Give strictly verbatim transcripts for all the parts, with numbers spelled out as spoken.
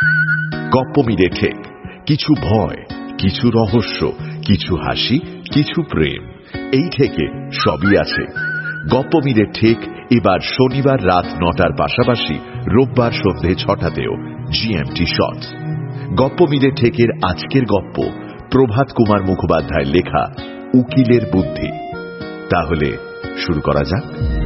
গপ্প মিলে ঠেক, কিছু ভয়, কিছু রহস্য, কিছু হাসি, কিছু প্রেম, এই থেকে সবই আছে। গপ্প মিলে ঠেক এবার শনিবার রাত নটার পাশাপাশি রোববার সন্ধে ছটাতেও জিএমটি শট। গপ্প মিলে ঠেকের আজকের গপ্প প্রভাত কুমার মুখোপাধ্যায়ের লেখা উকিলের বুদ্ধি। তাহলে শুরু করা যাক।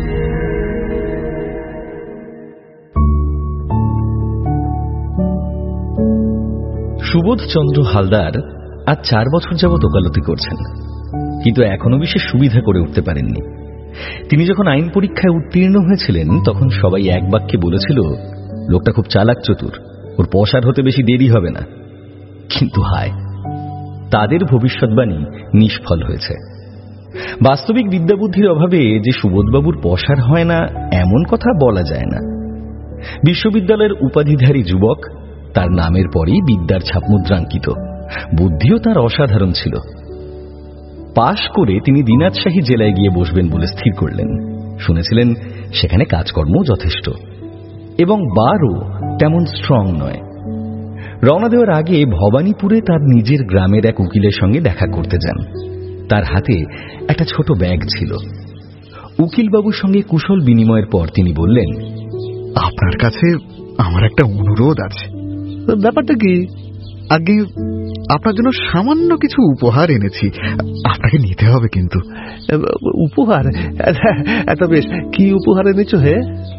সুবোধচন্দ্র হালদার আজ চার বছর যাবৎ ওকালতি করছেন, কিন্তু এখনো বিশেষ সুবিধা করে উঠতে পারেননি। তিনি যখন আইন পরীক্ষায় উত্তীর্ণ হয়েছিলেন তখন সবাই এক বাক্যে বলেছিল, লোকটা খুব চালাক চতুর, ওর পসার হতে বেশি দেরি হবে না। কিন্তু হায়, তাদের ভবিষ্যৎবাণী নিষ্ফল হয়েছে। বাস্তবিক বিদ্যাবুদ্ধির অভাবে যে সুবোধবাবুর পসার হয় না এমন কথা বলা যায় না। বিশ্ববিদ্যালয়ের উপাধিধারী যুবক, তার নামের পরেই বিদ্যার ছাপমুদ্রাঙ্কিত, বুদ্ধিও তার অসাধারণ ছিল। পাশ করে তিনি দিনাজশাহী জেলায় গিয়ে বসবেন বলে স্থির করলেন। শুনেছিলেন সেখানে কাজকর্ম যথেষ্ট এবং বারও তেমন স্ট্রং নয়। রওনা দেওয়ার আগে ভবানীপুরে তার নিজের গ্রামের এক উকিলের সঙ্গে দেখা করতে যান। তার হাতে একটা ছোট ব্যাগ ছিল। উকিলবাবুর সঙ্গে কুশল বিনিময়ের পর তিনি বললেন, আপনার কাছে আমার একটা অনুরোধ আছে। ব্যাপারটা কি? আগে আপনার জন্য সামান্য কিছু উপহার এনেছি, আপনাকে নিতে হবে কিন্তু। উপহার? এত বেশ, কি উপহার এনেছো হে?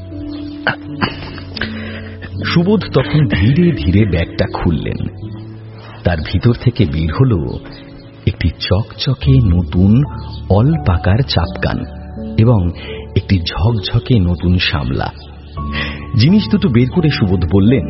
সুবোধ তখন ধীরে ধীরে ব্যাগটা খুললেন। তার ভিতর থেকে বের হল একটি চকচকে নতুন অলপাকার চাপকান এবং একটি ঝকঝকে নতুন সামলা। জিনিস দুটো বের করে সুবোধ বললেন,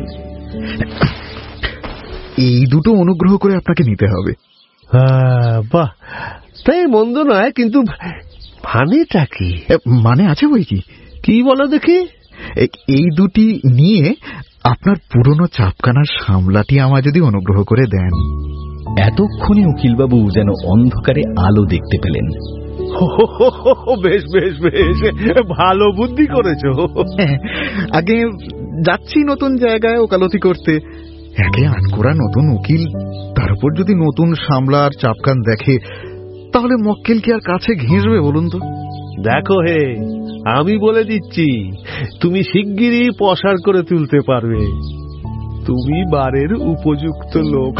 এই দুটো অনুগ্রহ করে আপনাকে নিতে হবে। বাহ, তাই মন্দ নয়, কিন্তু মানেটা কি? মানে আছে বই কি। কি বলো দেখি? এই দুটি নিয়ে আপনার পুরনো চাপকানার সামলাটি আমায় যদি অনুগ্রহ করে দেন। এতক্ষণে উকিলবাবু যেন অন্ধকারে আলো দেখতে পেলেন। বেশ বেশ বেশ, ভালো বুদ্ধি করেছো। আগে যাচ্ছি নতুন জায়গায় ওকালতি করতে, একে আটকোড়া নতুন উকিল, তার উপর যদি নতুন সামলা আর চাপকান দেখে তাহলে মক্কেল কি আর কাছে ঘেঁষবে বলুন তো? দেখো হে, আমি বলে দিচ্ছি, তুমি শিগগিরই পসার করে তুলতে পারবে। তুমি বারের উপযুক্ত লোক।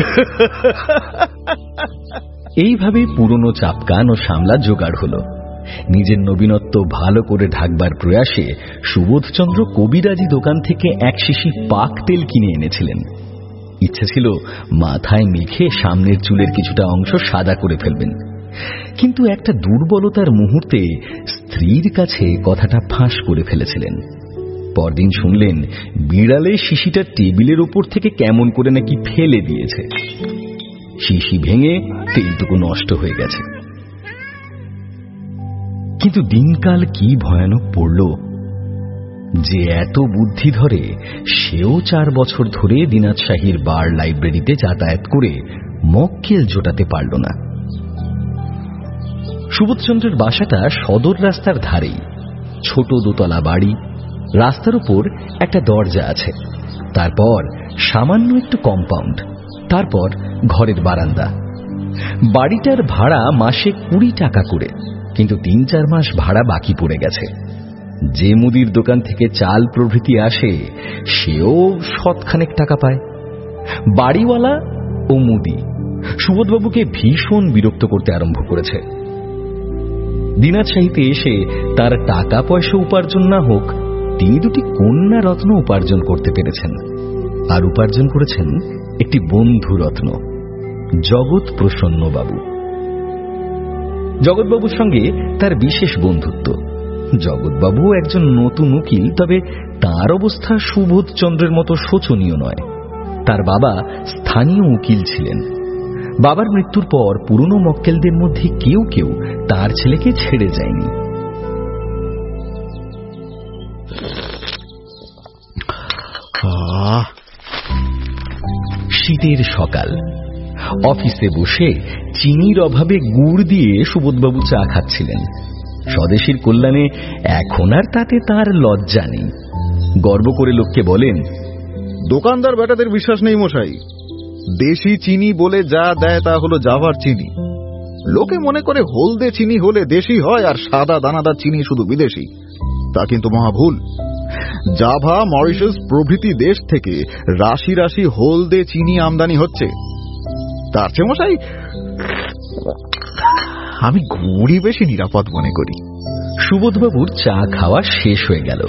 এইভাবে পুরনো চাপকান ও সামলা জোগাড় হল। নিজের নবীনত্ব ভালো করে ঢাকবার প্রয়াসে সুবোধচন্দ্র কবিরাজি দোকান থেকে এক শিশি পাক তেল কিনে এনেছিলেন। ইচ্ছা ছিল মাথায় মেখে সামনের চুলের কিছুটা অংশ সাদা করে ফেলবেন, কিন্তু একটা দুর্বলতার মুহূর্তে স্ত্রীর কাছে কথাটা ফাঁস করে ফেলেছিলেন। পরদিন শুনলেন বিড়ালে শিশিটা টেবিলের ওপর থেকে কেমন করে নাকি ফেলে দিয়েছে। শিশি ভেঙে তেলটুকু নষ্ট হয়ে গেছে। কিন্তু দিনকাল কি ভয়ানক পড়ল। যে এত বুদ্ধি ধরে সেও চার বছর ধরে দিনাজশাহীর বার লাইব্রেরিতে যাতায়াত করে মক্কেল জোটাতে পারল না। সুবোধচন্দ্রের বাসাটা সদর রাস্তার ধারেই। ছোট দোতলা বাড়ি, রাস্তার উপর একটা দরজা আছে, তারপর সামান্য একটু কম্পাউন্ড, তারপর ঘরের বারান্দা। বাড়িটার ভাড়া মাসে কুড়ি টাকা করে, কিন্তু তিন চার মাস ভাড়া বাকি পড়ে গেছে। যে মুদির দোকান থেকে চাল প্রভৃতি আসে সেও শতখানেক টাকা পায়। বাড়িওয়ালা ও মুদি সুবোধবাবুকে ভীষণ বিরক্ত করতে আরম্ভ করেছে। দিনাজশাহীতে এসে তার টাকা পয়সা উপার্জন না হোক, তিনি দুটি কন্যা রত্ন উপার্জন করতে পেরেছেন, আর উপার্জন করেছেন একটি বন্ধু রত্ন, জগৎ প্রসন্ন বাবু। জগৎবাবুর সঙ্গে তার বিশেষ বন্ধুত্ব। জগৎবাবু একজন নতুন উকিল, তবে তার অবস্থা সুবোধচন্দ্রের মতো শোচনীয় নয়। তার বাবা স্থানীয় উকিল ছিলেন। বাবার মৃত্যুর পর পুরনো মক্কেলদের মধ্যে কেউ কেউ তার ছেলেকে ছেড়ে যায়নি। শীতের সকাল, অফিসে বসে চিনির অভাবে গুড় দিয়ে সুবোধবাবু চা খাচ্ছিলেন। স্বদেশীর কল্যাণে এখন আর তাতে তার লজ্জা নেই। গর্ব করে লোককে বলেন, দোকানদার বেটাদের বিশ্বাস নেই মশাই। দেশি চিনি বলে যা দেয় তা হলো জাভার চিনি। লোকে মনে করে হলদে চিনি হলে দেশি হয় আর সাদা দানাদার চিনি শুধু বিদেশি। তা কিন্তু মহা ভুল। জাভা, মরিশাস প্রভৃতি দেশ থেকে রাশি রাশি হলদে চিনি আমদানি হচ্ছে। তার চেয়ে মশাই আমি গুড়ি বেশি নিরাপদ মনে করি। সুবোধবাবুর চা খাওয়া শেষ হয়ে গেল।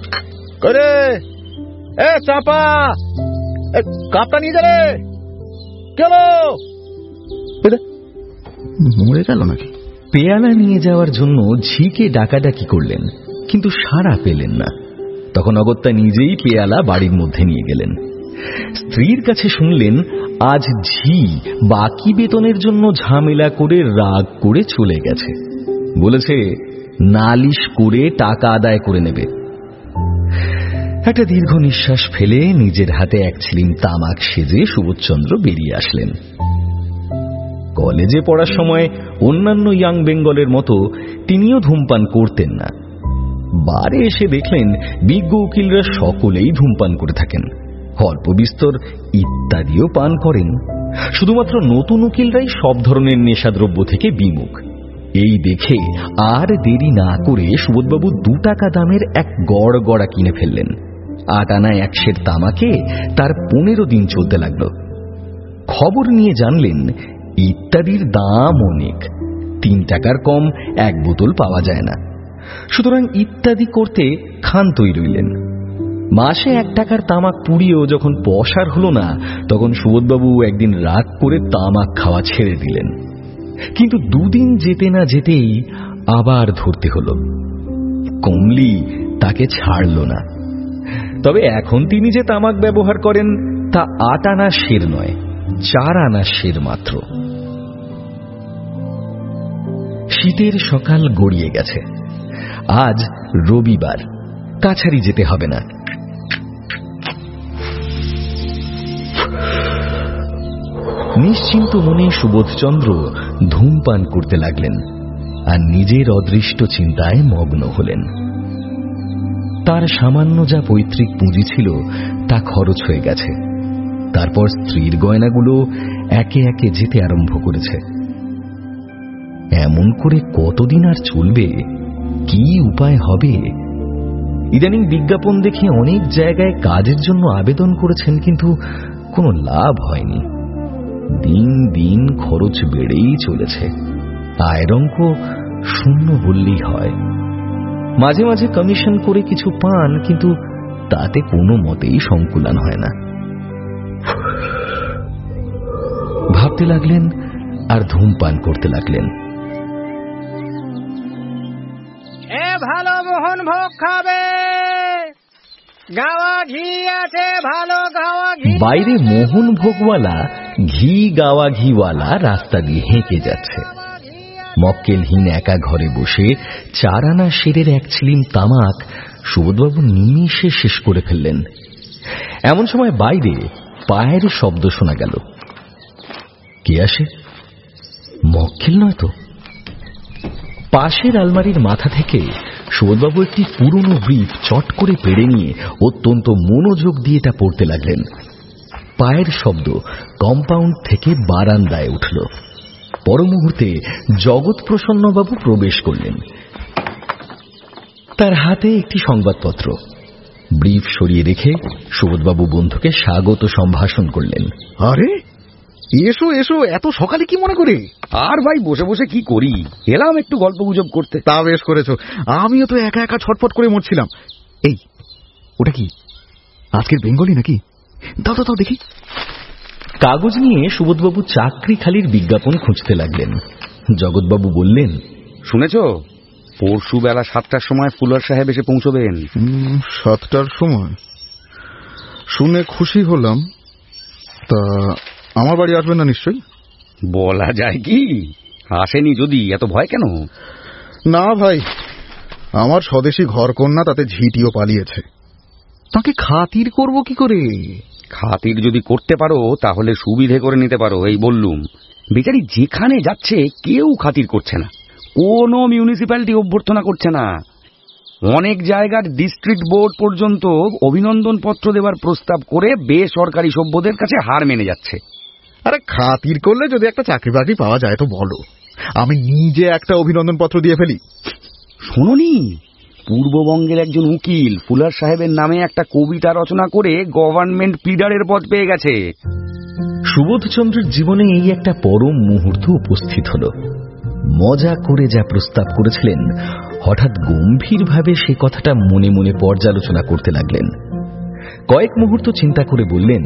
চাপা কাপটা নিয়ে যাবে কেন? মরে গেল নাকি? পেয়ালা নিয়ে যাওয়ার জন্য ঝিকে ডাকাডাকি করলেন, কিন্তু সাড়া পেলেন না। তখন অগত্যা নিজেই পেয়ালা বাড়ির মধ্যে নিয়ে গেলেন। স্ত্রীর কাছে শুনলেন আজ ঝি বাকি বেতনের জন্য ঝামেলা করে রাগ করে চলে গেছে। বলেছে নালিশ করে টাকা আদায় করে নেবে। একটা দীর্ঘ নিঃশ্বাস ফেলে নিজের হাতে এক ছিলিম তামাক সেজে সুবোধচন্দ্র বেরিয়ে আসলেন। কলেজে পড়ার সময় অন্যান্য ইয়াং বেঙ্গলের মতো তিনিও ধূমপান করতেন না। বারে এসে দেখলেন বিজ্ঞ উকিলরা সকলেই ধূমপান করে থাকেন, অল্প বিস্তর ইত্যাদিও পান করেন। শুধুমাত্র নতুন উকিলরাই সব ধরনের নেশাদ্রব্য থেকে বিমুখ। এই দেখে আর দেরি না করে সুবোধবাবু দু টাকা দামের এক গড় গড়া কিনে ফেললেন। আট আনা এক সের তামাকে তার পনেরো দিন চলতে লাগল। খবর নিয়ে জানলেন ইত্যাদির দাম অনেক, তিন টাকার কম এক বোতল পাওয়া যায় না। সুতরাং ইত্যাদি করতে ক্ষান্তই রইলেন। মাসে এক টাকার তামাক পুড়িয়েও যখন পসার হল না, তখন সুবোধবাবু একদিন রাগ করে তামাক খাওয়া ছেড়ে দিলেন। কিন্তু দুদিন যেতে না যেতেই আবার ধরতে হল। কমলি তাকে ছাড়ল না। তবে এখন তিনি যে তামাক ব্যবহার করেন তা আট আনা সের নয়, চার আনা সের মাত্র। শীতের সকাল গড়িয়ে গেছে। আজ রবিবার, কাছারি যেতে হবে না। নিশ্চিন্ত মনে সুবোধচন্দ্র ধূমপান করতে লাগলেন আর নিজের অদৃষ্ট চিন্তায় মগ্ন হলেন। তার সামান্য যা পৈতৃক পুঁজি ছিল তা খরচ হয়ে গেছে। তারপর স্ত্রীর গয়নাগুলো একে একে যেতে আরম্ভ করেছে। এমন করে কতদিন আর চলবে? কি উপায় হবে? ইদানিং বিজ্ঞাপন দেখে অনেক জায়গায় কাজের জন্য আবেদন করেছেন, কিন্তু কোনো লাভ হয়নি। দিন দিন খরচ বেড়েই চলেছে। আয়ের অঙ্ক শূন্য বললেই হয়। মাঝে মাঝে কমিশন করে কিছু পান, কিন্তু তাতে কোনো মতেই সংকুলান হয় না। ভাবতে লাগলেন আর ধূমপান করতে লাগলেন। এ ভালো মোহন ভোগ খাবে, গাওয়া ঘি আছে, ভালো গাওয়া ঘি। বাইরে মোহন ভোগওয়ালা, ঘি গাওয়া ঘিওয়ালা রাস্তা দিয়ে হেঁকে যাচ্ছে। মক্কেলহীন একা ঘরে বসে চার আনা সেরের এক ছিলিম তামাক সুবোধবাবু নিমিষে শেষ করে ফেললেন। এমন সময় বাইরে পায়ের শব্দ শোনা গেল। কে আসে? মক্কেল নয় তো। পাশের আলমারির মাথা থেকে সুবোধবাবু একটি পুরনো ব্রিফ চট করে পেড়ে নিয়ে অত্যন্ত মনোযোগ দিয়ে তা পড়তে লাগলেন। পায়ের শব্দ কম্পাউন্ড থেকে বারান্দায় উঠল। পর মুহূর্তে জগৎ প্রসন্নবাবু প্রবেশ করলেন। তার হাতে একটি সংবাদপত্র। ব্রিফ সরিয়ে রেখে সুবোধবাবু বন্ধুকে স্বাগত সম্ভাষণ করলেন। আরে এসো এসো, এত সকালে কি মনে করে? আর ভাই বসে বসে কি করি, এলাম একটু গল্প গুজব করতে। তা বেশ করেছো। আমিও তো একা একা ছটফট করে মরছিলাম। এই ওটা কি আজকের বেঙ্গলি নাকি? দাও দাও দেখি। কাগজ নিয়ে সুবোধবাবু চাকরি খালির বিজ্ঞাপন খুঁজতে লাগলেন। জগৎবাবু বললেন, শুনেছ পরশু বেলা সাতটার সময় ফুলার সাহেব এসে পৌঁছবেন। সাতটার সময়? শুনে খুশি হলাম। তা আমার বাড়ি আসবেন না নিশ্চয়ই? বলা যায় কি, আসেনি যদি এত ভয় কেন? না ভাই, আমার স্বদেশী ঘরকন্যা, তাতে ঝিটিও পালিয়েছে। তাকে খাতির করব কি করে? খাতির যদি করতে পারো তাহলে সুবিধে করে নিতে পারো। এই বললুম, বেচারি যেখানে যাচ্ছে কেউ খাতির করছে না, কোনো মিউনিসিপ্যালিটি অভ্যর্থনা করছে না। অনেক জায়গার ডিস্ট্রিক্ট বোর্ড পর্যন্ত অভিনন্দন পত্র দেওয়ার প্রস্তাব করে বেসরকারি সভ্যদের কাছে হার মেনে যাচ্ছে। আরে খাতির করলে যদি একটা চাকরি বাকরি পাওয়া যায় তো বলো, আমি নিজে একটা অভিনন্দন পত্র দিয়ে ফেলি। শোনোনি, পূর্ববঙ্গের একজন উকিল ফুলার সাহেবের নামে একটা কবিতা রচনা করে গভর্নমেন্ট প্লিডারের পদ পেয়ে গেছে। সুবোধচন্দ্রের জীবনে এই একটা পরম মুহূর্ত উপস্থিত হল। মজা করে যা প্রস্তাব করেছিলেন, হঠাৎ গম্ভীরভাবে সে কথাটা মনে মনে পর্যালোচনা করতে লাগলেন। কয়েক মুহূর্ত চিন্তা করে বললেন,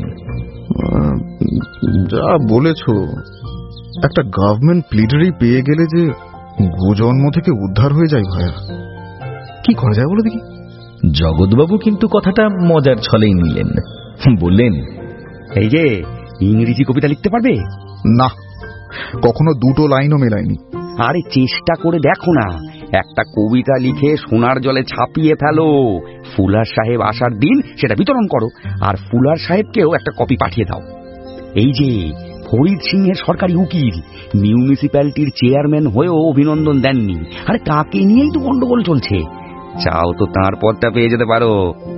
যা বলেছ, একটা গভর্নমেন্ট প্লিডারি পেয়ে গেলে যে গোজন্ম থেকে উদ্ধার হয়ে যায় ভাইয়া, কি করা যায় বলো দেখি। জগৎবাবু কিন্তু কথাটা মজার ছলেই নিলেন। বললেন, এই যে ইংরেজি কবিতা লিখতে পারবে? না, কখনো দুটো লাইনও মেলায়নি। আরে চেষ্টা করে দেখো না, একটা কবিতা লিখে সোনার জলে ছাপিয়ে ফেলো। ফুলার সাহেব আসার দিন সেটা বিতরণ করো, আর ফুলার সাহেবকেও একটা কপি পাঠিয়ে দাও। এই যে ফরিদ সিংহের সরকারি উকিল মিউনিসিপ্যালিটির চেয়ারম্যান হয়েও অভিনন্দন দেননি, আরে তাকে নিয়েই তো গন্ডগোল চলছে। চাও তো তাঁর পদটা পেয়ে যেতে পারো।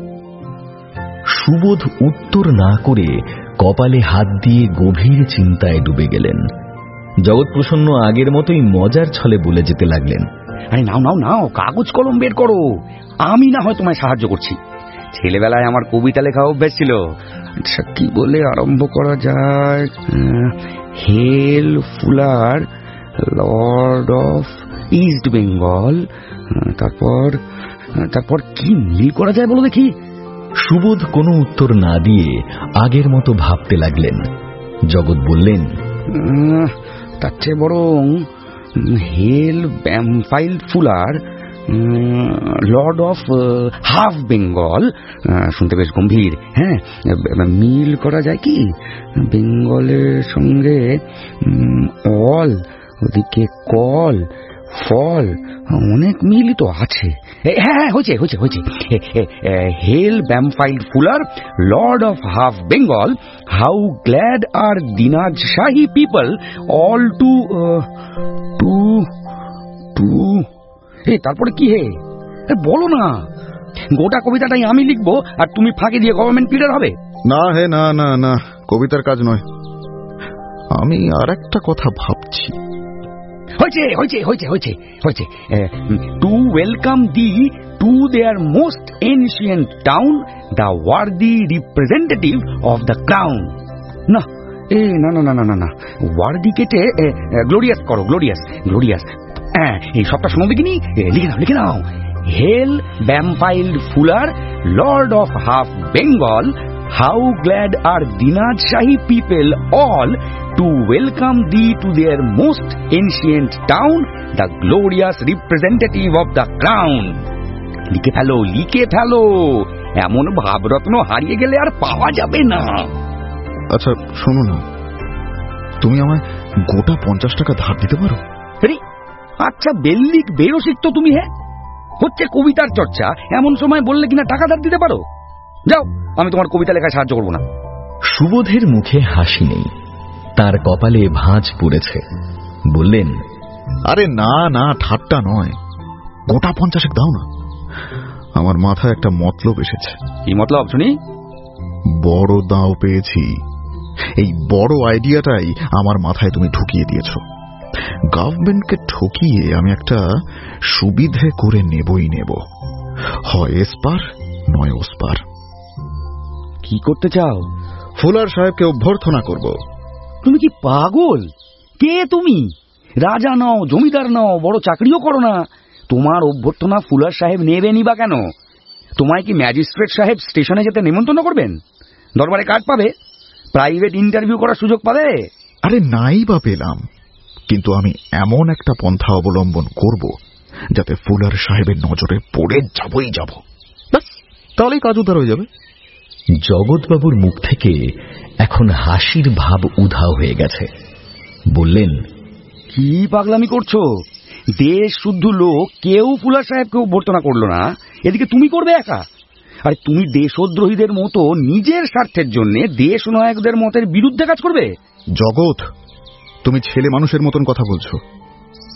সুবোধ উত্তর না করে কপালে হাত দিয়ে গভীর চিন্তায় ডুবে গেলেন। জগৎপ্রসন্ন আগের মতোই মজার ছলে বলে যেতে লাগলেন, আরে নাও নাও নাও, কাগজ কলম বের করো, আমি না হয় তোমায় সাহায্য করছি। ছেলেবেলায় আমার কবিতা লেখা অভ্যাস ছিল। আচ্ছা, কি বলে আরম্ভ করা যায়? Hail Fuller, lord of east Bengal. তারপর তারপর কি মিল করা যায় বলো দেখি। সুবোধ কোনো উত্তর না দিয়ে আগের মতো ভাবতে লাগলেন। জগৎ বললেন, তার চেয়ে বরং hail Bampfylde Fuller, lord of half Bengal, শুনতে বেশ গম্ভীর। হ্যাঁ, মিল করা যায় কি? বেঙ্গলের সঙ্গে অল, ওদিকে কল, ফল, অনেক মিলই তো আছে। হ্যাঁ হ্যাঁ হয়েছে হয়েছে হয়েছে hail Bampfylde Fuller, lord of half Bengal, how glad are Dinaj Shahi people all to to to হে তারপরে কি হে বলো না। গোটা কবিতাটাই আমি লিখবো আর তুমি ফাঁকে দিয়ে গভর্নমেন্ট প্লিডার হবে? না হে না না না, কবিতার কাজ নয়। আমি আর একটা কথা ভাবছি। হয়েছে হয়েছে হয়েছে হয়েছে হয়েছে to welcome thee to their most ancient town, the worthy representative of the crown. না এ না না না না না, ওয়ার্দি কেটে গ্লোরিয়াস করো, গ্লোরিয়াস গ্লোরিয়াস। হ্যাঁ, এই সবটা শোনো দেখিনি, লিখে নাও লিখে নাও। Hail Bampfylde Fuller, lord of half Bengal, how glad are Dinaj Shahi people all to welcome thee to their most ancient town, the glorious representative of the crown. লিখে ফেলো লিখে ফেলো, এমন ভাবরত্ন হারিয়ে গেলে আর পাওয়া যাবে না। আচ্ছা শোনো না, তুমি আমায় গোটা পঞ্চাশ টাকা ধার দিতে পারো? আচ্ছা বেল্লিক বেরসিক তো তুমি। হ্যাঁ, হচ্ছে কবিতার চর্চা, এমন সময় বললে কিনা টাকা ধার দিতে পারো? যাও, আমি তোমার কবিতা লেখায় সাহায্য করবো না। সুবোধের মুখে হাসি নেই, তার কপালে ভাঁজ পড়েছে। বললেন, আরে না না, ঠাট্টা নয়, গোটা পঞ্চাশেক দাও না। আমার মাথায় একটা মতলব এসেছে। কি মতলব শুনি? বড় দাও পেয়েছি। এই বড় আইডিয়াটাই আমার মাথায় তুমি ঢুকিয়ে দিয়েছ। গভর্নমেন্টকে ঠকিয়ে আমি একটা সুবিধে করে নেবই নেব, হয় এসপার নয় ওসপার। কি করতে চাও? ফুলার সাহেবকে অভ্যর্থনা করব। তুমি কি পাগল? কে তুমি? রাজা নও, জমিদার নও, বড় চাকরিও করো না। তোমার অভ্যর্থনা ফুলার সাহেব নেবেনই বা কেন? তোমায় কি ম্যাজিস্ট্রেট সাহেব স্টেশনে যেতে নিমন্ত্রণ করবেন? দরবারে কার্ড পাবে, প্রাইভেট ইন্টারভিউ করার সুযোগ পাবে। আরে নাই বা পেলাম, কিন্তু আমি এমন একটা পন্থা অবলম্বন করব যাতে ফুলার সাহেবের নজরে পড়ে যাবই যাব। ব্যাস, তাহলেই কাজ উদ্ধার হয়ে যাবে। জগৎবাবুর মুখ থেকে এখন হাসির ভাব উধাও হয়ে গেছে। বললেন, কি পাগলামি করছো? দেশ শুদ্ধ লোক কেউ ফুলার সাহেবকে অভ্যর্থনা করলো না, এদিকে তুমি করবে একা? আর তুমি দেশদ্রোহীদের মতো নিজের স্বার্থের জন্য দেশ নায়কদের মতের বিরুদ্ধে কাজ করবে? জগৎ, তুমি ছেলে মানুষের মতন কথা বলছো।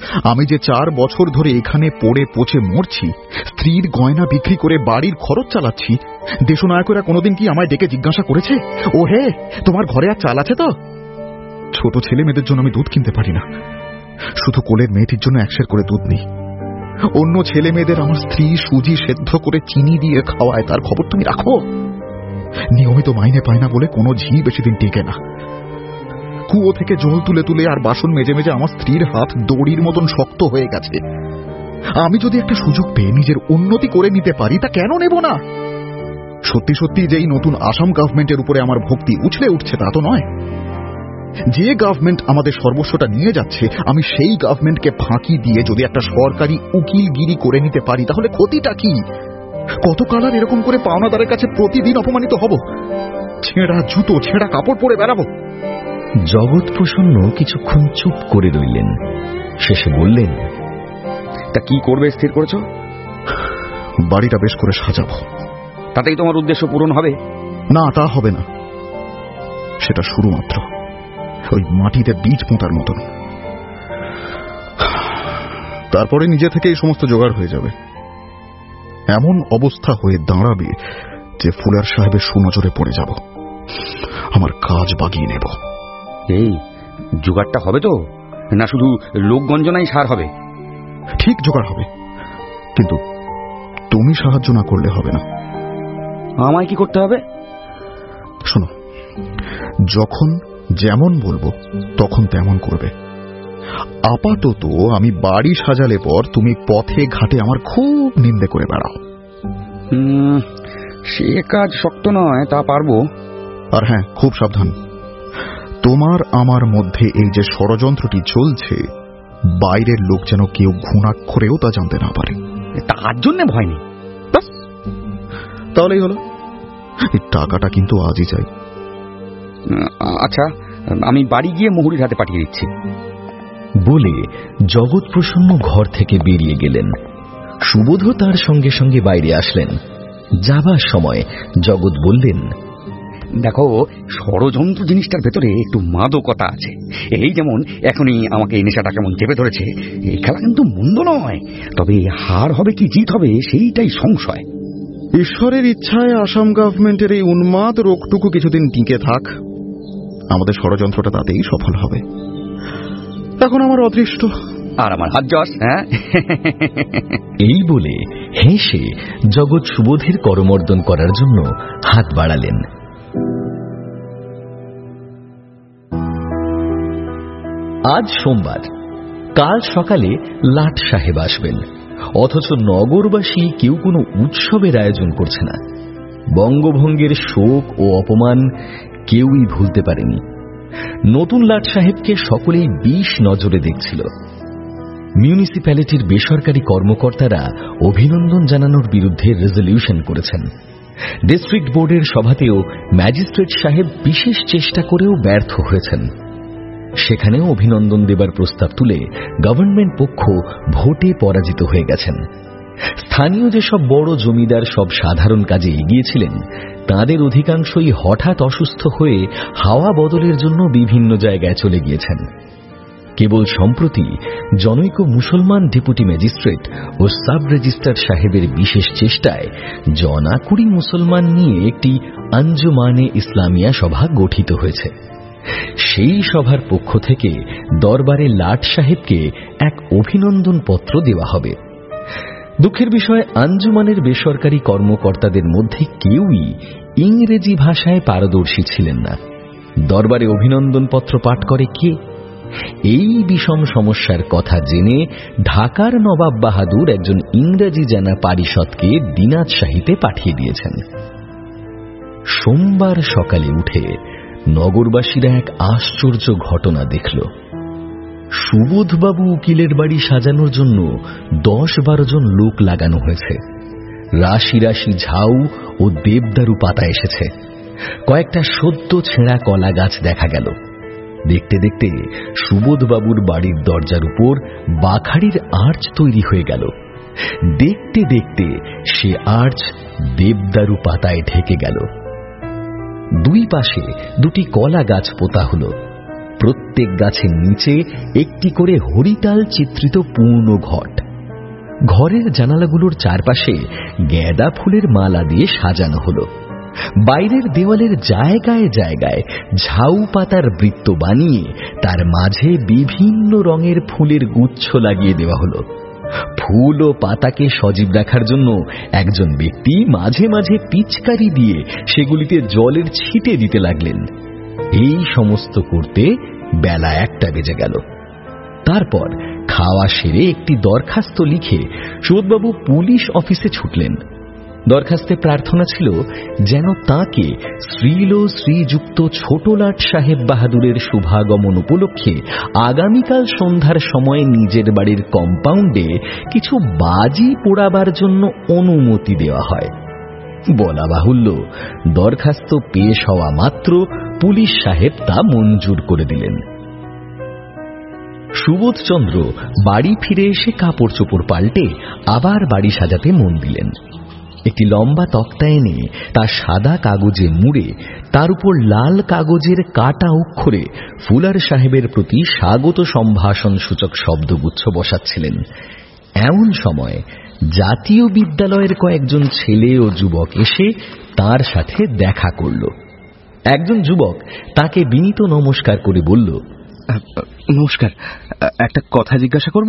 আমি যে চার বছর ধরে এখানে পড়ে পচে মরছি, স্ত্রীর গয়না বিক্রি করে বাড়ির খরচ চালাচ্ছি, দেশনায়কেরা কোনোদিন কি আমায় ডেকে জিজ্ঞাসা করেছে, ও হে তোমার ঘরে আর চাল আছে তো? ছোট ছেলে মেয়েদের জন্য আমি দুধ কিনতে পারি না, শুধু কোলের মেয়েটির জন্য একশের করে দুধ নিই। অন্য ছেলে মেয়েদের আমার স্ত্রী সুজি সেদ্ধ করে চিনি দিয়ে খাওয়ায়, তার খবর তুমি রাখো? নিয়মিত মাইনে পায় না বলে কোনো ঝি বেশি দিন টেকে না। কুয়ো থেকে জল তুলে তুলে আর বাসন মেজে মেজে আমার স্ত্রীর হাত দড়ির মতন শক্ত হয়ে গেছে। আমি যদি একটা সুযোগ পেয়ে নিজের উন্নতি করে নিতে পারি, তা কেন নেব না? সত্যি সত্যি যেই নতুন আসাম গভর্নমেন্টের উপরে আমার ভক্তি উছলে উঠছে তা তো নয়। যে গভর্নমেন্ট আমাদের সর্বস্বটা নিয়ে যাচ্ছে, আমি সেই গভর্নমেন্টকে ফাঁকি দিয়ে যদি একটা সরকারি উকিলগিরি করে নিতে পারি, তাহলে ক্ষতিটা কি? কত কাল আর এরকম করে পাওনাদারের কাছে প্রতিদিন অপমানিত হব? ছেঁড়া জুতো ছেঁড়া কাপড় পরে বেড়াবো? জগৎ প্রসন্ন কিছুক্ষণ চুপ করে রইলেন, শেষে বললেন, তা কি করবে স্থির করেছো? বাড়িটা বেশ করে সাজাবো। তাতেই তোমার উদ্দেশ্য পূরণ হবে? না, তা হবে না। সেটা শুরু মাত্র, ওই মাটিতে বীজ পোঁতার মতন। তারপরে নিজে থেকে এই সমস্ত জোগাড় হয়ে যাবে। এমন অবস্থা হয়ে দাঁড়াবে যে ফুলার সাহেবের সুনজরে পড়ে যাব, আমার কাজ বাগিয়ে নেব। এই জোগাড়টা হবে তো, না শুধু লোকগঞ্জনাই সার হবে? ঠিক জোগাড় হবে, কিন্তু তুমি সাহায্য না করলে হবে না। আমায় কি করতে হবে? শোনো, যখন যেমন বলবো তখন তেমন করবে। আপাতত আমি বাড়ি সাজালে পর তুমি পথে ঘাটে আমার খুব নিন্দে করে বেড়াও। সে কাজ শক্ত নয়, তা পারবো। আর হ্যাঁ, খুব সাবধান। তোমার আমার মধ্যে এই যে ষড়যন্ত্রটি চলছে, বাইরের লোক যেন কেউ ঘুণাক্ষরেও তা জানতে না পারে। তার জন্য ভয় নেই। তাহলেই হলো। এই টাকাটা কিন্তু আজই চাই। আচ্ছা, আমি বাড়ি গিয়ে মুহুরীর হাতে পাঠিয়ে দিচ্ছি। বলে জগৎ প্রসন্ন ঘর থেকে বেরিয়ে গেলেন। সুবোধ তার সঙ্গে সঙ্গে বাইরে আসলেন। যাবার সময় জগৎ বললেন, দেখো, ষড়যন্ত্র জিনিসটার ভেতরে একটু মাদকতা আছে। এই যেমন এখনই আমাকে এই নেশাটা কেমন চেপে ধরেছে। এই খেলা কিন্তু মন্দ নয়, তবে হার হবে কি জিত হবে সেইটাই সংশয়। ঈশ্বরের ইচ্ছায় আসাম গভর্নমেন্টের এই উন্মাদ রোগটুকু কিছুদিন টিকে থাক, আমাদের ষড়যন্ত্রটা তাতেই সফল হবে। এখন আমার অদৃষ্ট আর আমার হাত যশ। হ্যাঁ, এই বলে হেসে জগৎ সুবোধের করমর্দন করার জন্য হাত বাড়ালেন। আজ সোমবার, কাল সকালে লাট সাহেব আসবেন, অথচ নগরবাসী কেউ কোনো উৎসবের আয়োজন করছে না। বঙ্গভঙ্গের শোক ও অপমান কেউই ভুলতে পারেনি। নতুন লাট সাহেবকে সকলেই বিষ নজরে দেখছিল। মিউনিসিপ্যালিটির বেসরকারি কর্মকর্তারা অভিনন্দন জানানোর বিরুদ্ধে রেজলিউশন করেছেন। ডিস্ট্রিক্ট বোর্ডের সভাতেও ম্যাজিস্ট্রেট সাহেব বিশেষ চেষ্টা করেও ব্যর্থ হয়েছেন। সেখানেও অভিনন্দন দেবার প্রস্তাব তুলে গভর্নমেন্ট পক্ষ ভোটে পরাজিত হয়ে গেছেন। স্থানীয় যেসব বড় জমিদার সব সাধারণ কাজে এগিয়েছিলেন, তাদের অধিকাংশই হঠাৎ অসুস্থ হয়ে হাওয়া বদলের জন্য বিভিন্ন জায়গায় চলে গিয়েছেন। কেবল সম্প্রতি জনৈক মুসলমান ডেপুটি ম্যাজিস্ট্রেট ও সাব রেজিস্ট্রার সাহেবের বিশেষ চেষ্টায় জনা কুড়ি মুসলমান নিয়ে একটি আঞ্জুমানে ইসলামিয়া সভা গঠিত হয়েছে। সেই সভার পক্ষ থেকে দরবারে লাট সাহেবকে এক অভিনন্দন পত্র দেওয়া হবে। দুঃখের বিষয়, আঞ্জুমানের বেসরকারি কর্মকর্তাদের মধ্যে কেউই ইংরেজি ভাষায় পারদর্শী ছিলেন না। দরবারে অভিনন্দন পত্র পাঠ করে কে? এই বিষম সমস্যার কথা জেনে ঢাকার নবাব বাহাদুর একজন ইংরেজি জানা পারিষদকে দিনাজশাহীতে পাঠিয়ে দিয়েছেন। সোমবার সকালে উঠে নগরবাসীরা এক আশ্চর্য ঘটনা দেখল। সুবোধবাবু উকিলের বাড়ি সাজানোর জন্য দশ বারো জন লোক লাগানো হয়েছে। রাশি রাশি ঝাউ ও দেবদারু পাতা এসেছে। কয়েকটা সদ্য ছেঁড়া কলা গাছ দেখা গেল। দেখতে দেখতে সুবোধবাবুর বাড়ির দরজার উপর বাখাড়ির আর্চ তৈরি হয়ে গেল। দেখতে দেখতে সে আর্চ দেবদারু পাতায় ঢেকে গেল। দুই পাশে দুটি কলা গাছ পোতা হল। প্রত্যেক গাছের নিচে একটি করে হরিতাল চিত্রিত পূর্ণ ঘট। ঘরের জানালাগুলোর চারপাশে গ্যাঁদা ফুলের মালা দিয়ে সাজানো হলো। বাইরের দেওয়ালের জায়গায় জায়গায় ঝাউ পাতার বৃত্ত বানিয়ে তার মাঝে বিভিন্ন রঙের ফুলের গুচ্ছ লাগিয়ে দেওয়া হলো। ফুল ও পাতাকে সজীব রাখার জন্য একজন ব্যক্তি মাঝে মাঝে পিচকারি দিয়ে সেগুলিতে জলের ছিটে দিতে লাগলেন। এই সমস্ত করতে বেলা একটা বেজে গেল। তারপর খাওয়া সেরে একটি দরখাস্ত লিখে সুবোধবাবু পুলিশ অফিসে ছুটলেন। দরখাস্তে প্রার্থনা ছিল যেন তাকে শ্রীল শ্রীযুক্ত ছোটলাট সাহেব বাহাদুরের শুভাগমন উপলক্ষে আগামীকাল সন্ধ্যার সময় নিজের বাড়ির কম্পাউন্ডে কিছু বাজি পোড়াবার জন্য অনুমতি দেওয়া হয়। বলা বাহুল্য, দরখাস্ত পেশ হওয়া মাত্র পুলিশ সাহেব তা মঞ্জুর করে দিলেন। সুবোধচন্দ্র বাড়ি ফিরে এসে কাপড় চোপড় পাল্টে আবার বাড়ি সাজাতে মন দিলেন। একটি লম্বা তক্তা এনে তা সাদা কাগজে মুড়ে তার উপর লাল কাগজের কাটা অক্ষরে ফুলার সাহেবের প্রতি স্বাগত সম্ভাষণ সূচক শব্দগুচ্ছ বসাচ্ছিলেন। এমন সময় জাতীয় বিদ্যালয়ের কয়েকজন ছেলে ও যুবক এসে তার সাথে দেখা করল। একজন যুবক তাকে বিনীত নমস্কার করে বলল, নমস্কার, একটা কথা জিজ্ঞাসা করব?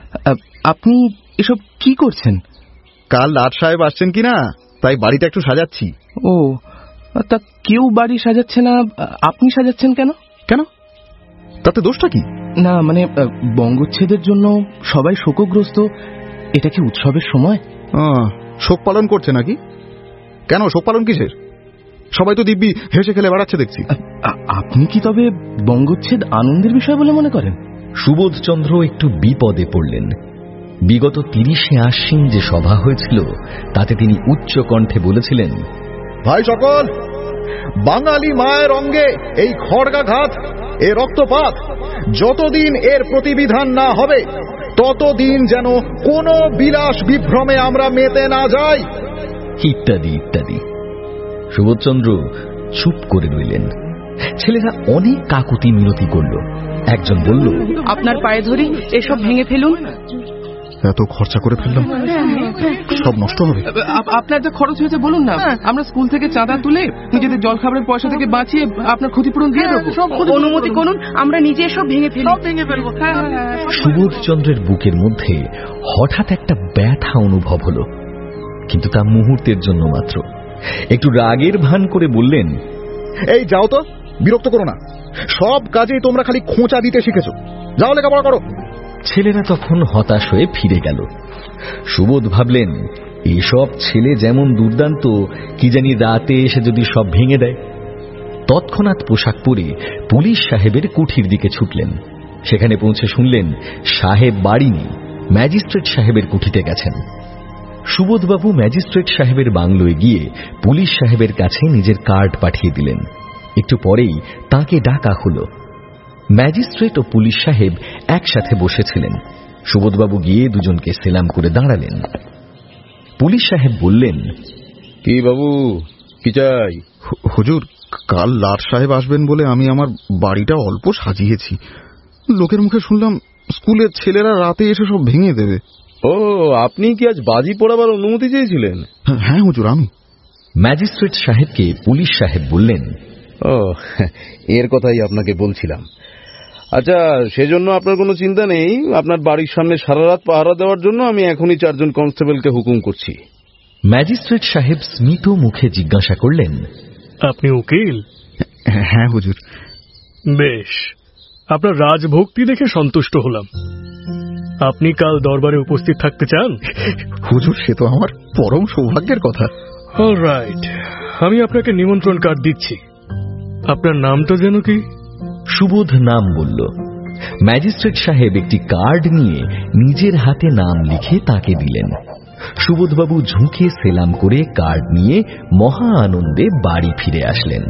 আপনি এসব কি করছেন? কাল লাট সাহেব আসছেন কিনা তাই বাড়িটা একটু সাজাচ্ছি। ও, তা কেউ বাড়ি সাজাচ্ছে না, আপনি সাজাচ্ছেন কেন? কেন, তাতে দোষটা কি? না মানে বঙ্গচ্ছেদের জন্য সবাই শোকগ্রস্ত, এটা কি উৎসবের সময়? শোক পালন করছে নাকি? কেন, শোক পালন কিসের? সবাই তো দিব্যি হেসে খেলে বেড়াচ্ছে দেখছি। আপনি কি তবে বঙ্গচ্ছেদ আনন্দের বিষয় বলে মনে করেন? সুবোধচন্দ্র একটু বিপদে পড়লেন। বিগত তিরিশে আশ্বিন যে সভা হয়েছিল তাতে তিনি উচ্চ কণ্ঠে বলেছিলেন, ভাই সকল, বাঙালি মায়ের অঙ্গে এই খড়গাঘাত, এ রক্তপাত যতদিন এর প্রতিবিধান না হবে ততদিন যেন কোনো বিলাস বিভ্রমে আমরা মেতে না যাই, ইত্যাদি ইত্যাদি। সুবোধচন্দ্র চুপ করে রইলেন। ছেলেরা অনেক কাকুতি মিনতি করল। একজন বলল, আপনার পায়ে ধরি এসব ভেঙে ফেলুন। এত খরচা করে ফেললাম, সব নষ্ট হবে। আপনার যা খরচ হয়েছে বলুন না, আমরা স্কুল থেকে চাঁদা তুলে নিজেদের জলখাবারের পয়সা থেকে বাঁচিয়ে আপনার ক্ষতিপূরণ দিয়ে দেবো। অনুমতি করুন, আমরা নিজে এসব ভেঙে ফেলব। ভেঙে ফেলবো। সুবোধচন্দ্রের বুকের মধ্যে হঠাৎ একটা ব্যথা অনুভব হলো, কিন্তু তা মুহূর্তের জন্য মাত্র। একটু রাগের ভান করে বললেন, এই যাও তো, বিরক্ত করো না, সব কাজে তোমরা খালি খোঁচা দিতে শিখেছো, যাও লেখাপড়া করো। ছেলেরা তখন হতাশ হয়ে ফিরে গেল। সুবোধ ভাবলেন, এসব ছেলে যেমন দুর্দান্ত, কি জানি রাতে এসে যদি সব ভেঙে দেয়। তৎক্ষণাৎ পোশাক পরে পুলিশ সাহেবের কুঠির দিকে ছুটলেন। সেখানে পৌঁছে শুনলেন সাহেব বাড়ি নেই, ম্যাজিস্ট্রেট সাহেবের কুঠিতে গেছেন। সুবোধবাবু ম্যাজিস্ট্রেট সাহেবের বাংলোয় গিয়ে পুলিশ সাহেবের কাছে নিজের কার্ড পাঠিয়ে দিলেন। একটু পরেই তাকে ডাকা হলো। ম্যাজিস্ট্রেট ও পুলিশ সাহেব একসাথে বসেছিলেন। সুবোধবাবু গিয়ে দুজনকে সেলাম করে দাঁড়ালেন। পুলিশ সাহেব বললেন, কি বাবু, কি চাই? হুজুর, কাল লাট সাহেব আসবেন বলে আমি আমার বাড়িটা অল্প সাজিয়েছি। লোকের মুখে শুনলাম স্কুলের ছেলেরা রাতে এসে সব ভেঙে দেবে। ও, আপনি কি আজ বাজি পোড়াবার অনুমতি চেয়েছিলেন? হ্যাঁ হুজুর, আমি। ম্যাজিস্ট্রেট সাহেবকে পুলিশ সাহেব বললেন, ও, এর কথাই আপনাকে বলছিলাম। আচ্ছা, সেজন্য আপনার কোনো চিন্তা নেই। আপনার বাড়ির সামনে সারা রাত পাহারা দেওয়ার জন্য আমি এখনই চারজন কনস্টেবলকে হুকুম করছি। ম্যাজিস্ট্রেট সাহেব স্মিত মুখে জিজ্ঞাসা করলেন, আপনি উকিল? হ্যাঁ হুজুর। বেশ, আপনার রাজভক্তি দেখে সন্তুষ্ট হলাম। আপনি কাল দরবারে উপস্থিত থাকতে চান? হুজুর, সে তো আমার পরম সৌভাগ্যের কথা। অলরাইট, আমি আপনাকে নিমন্ত্রণ কার্ড দিচ্ছি। আপনার নামটা যেন কি? সুবোধ নাম বলল। ম্যাজিস্ট্রেট সাহেব একটি কার্ড নিয়ে নিজের হাতে নাম লিখে তাকে দিলেন। সুবোধবাবু ঝুঁকে সেলাম করে কার্ড নিয়ে মহা আনন্দে বাড়ি ফিরে আসলেন।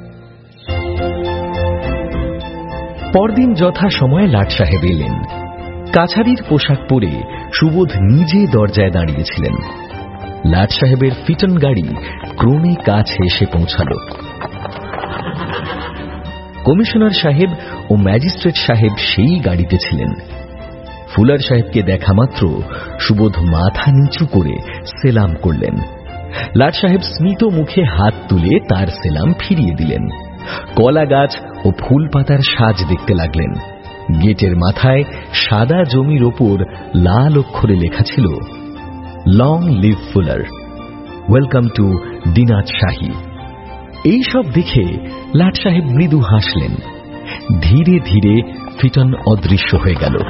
পরদিন যথা সময় লাট সাহেব এলেন। কাছারির পোশাক পরে সুবোধ নিজে দরজায় দাঁড়িয়েছিলেন। লাট সাহেবের ফিটন গাড়ি ক্রমে কাছে এসে পৌঁছাল। কমিশনার সাহেব ও ম্যাজিস্ট্রেট সাহেব সেই গাড়িতে ছিলেন। ফুলার সাহেবকে দেখা মাত্র সুবোধ মাথা নিচু করে সেলাম করলেন। লাট সাহেব স্মিত মুখে হাত তুলে তার সেলাম ফিরিয়ে দিলেন। কলা গাছ ও ফুল পাতার সাজ দেখতে লাগলেন। গেটের মাথায় সাদা জমির ওপর লাল অক্ষরে লেখা ছিল, long live Fuller, welcome to Dinaj Shahi. এইসব দেখে লাট সাহেব মৃদু হাসলেন। ধীরে ধীরে ফিটন অদৃশ্য হয়ে গেল।